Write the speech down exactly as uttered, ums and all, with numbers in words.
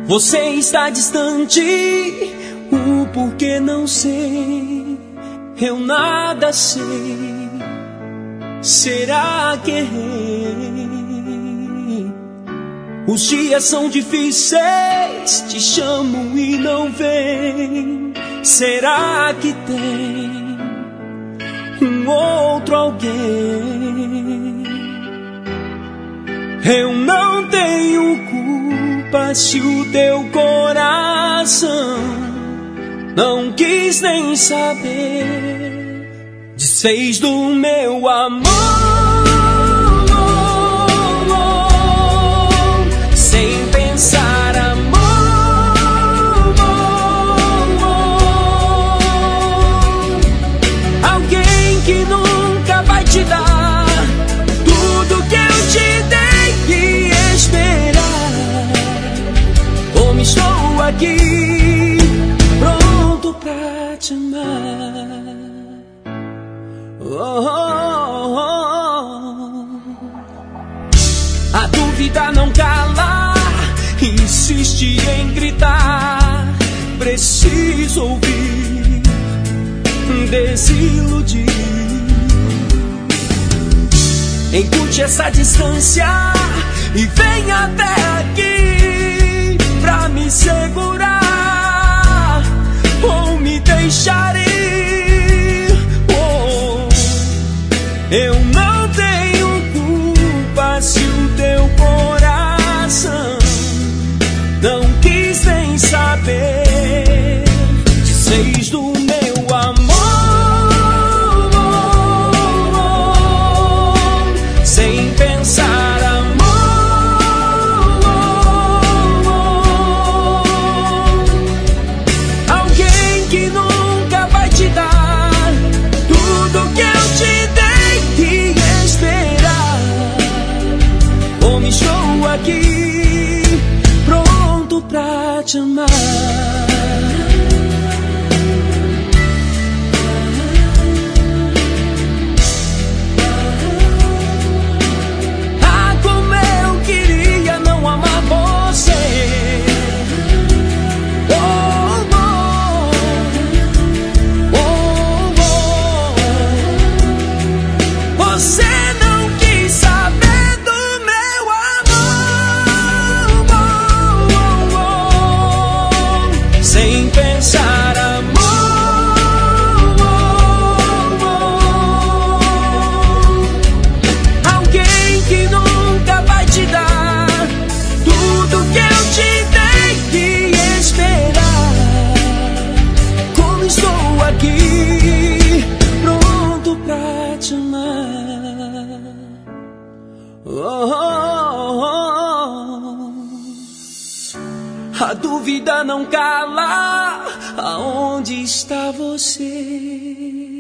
Você está distante, o porquê não sei, eu nada sei. Será que errei? Os dias são difíceis, te chamo e não vem. Será que tem um outro alguém? Eu não tenho culpa se o teu coração não quis nem saber, desfez do meu amor. Sem pensar, amor. Alguém que nunca vai te dar tudo que eu te dei e esperar. Como estou aqui, pronto pra te amar. Oh, oh, oh. A dúvida não cala, insiste em gritar. Preciso ouvir, desiludir. Encurte essa distância e vem até aqui pra me segurar ou me deixar ir. Oh, eu não tenho culpa se o teu coração não quis nem saber, desfez do meu amor. Sem pensar, amor. Alguém que nunca vai te dar tudo que eu te dei e esperar. Como estou aqui, pronto pra te amar. Ah, como eu queria não amar você. Oh, oh, oh, oh. Você não quis saber do meu amor. Oh, oh, oh. Sem pensar, amor. Alguém que nunca vai te dar tudo que eu te dei e esperar. Como estou aqui, pronto pra te amar. Oh, oh, oh. A dúvida não cala, aonde está você?